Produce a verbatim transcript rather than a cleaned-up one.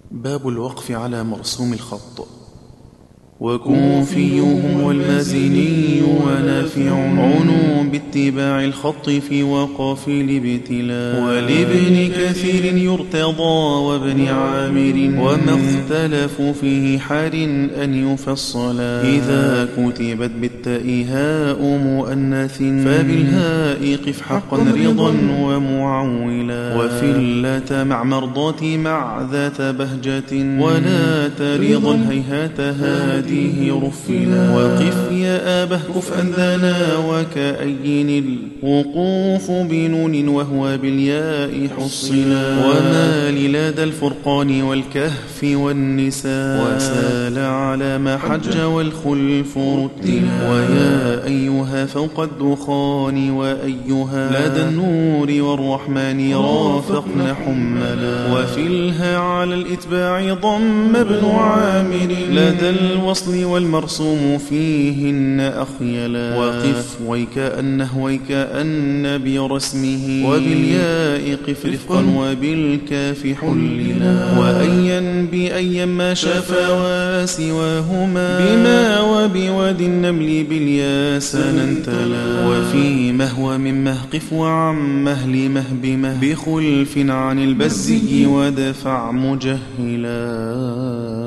باب الوقف على مرسوم الخط. وكوفيهم والمازني ونافع عنوا باتباع الخط في وقف الابتلاء، ولابن كثير يرتضى وابن عامر وما اختلفوا فيه حار أن يفصلا. إذا كتبت بالتاء هاء مؤنث فبالهاء قف حقا رضا ومعولا، وفي اللات مع مرضات مع ذات بهجة ولا ترضا هيهات هادي رفلا. وقف يا آبه كفءا ذنا وكأين الوقوف بنون وهو بالياء حصلا. وما للاد الفرقان والكهف والنساء وسال على ما حج والخلف رتلا. ويا أيها فوق الدخان وأيها لدى النور والرحمن رافقن حملا. وفي الها على الإتباع ضم ابن عامر لدى الوصل والمرسوم فيهن أخيلا. وقف ويكأنه ويكأن برسمه وبالياء قف رفقا وبالكاف حللا. وأيا بأيا ما شافا وسواهما بما وبود النمل بالياء سننتلا. وفي مهو من مهقف وعم مهل مهبمه بخلف عن البزي ودفع مجهلا.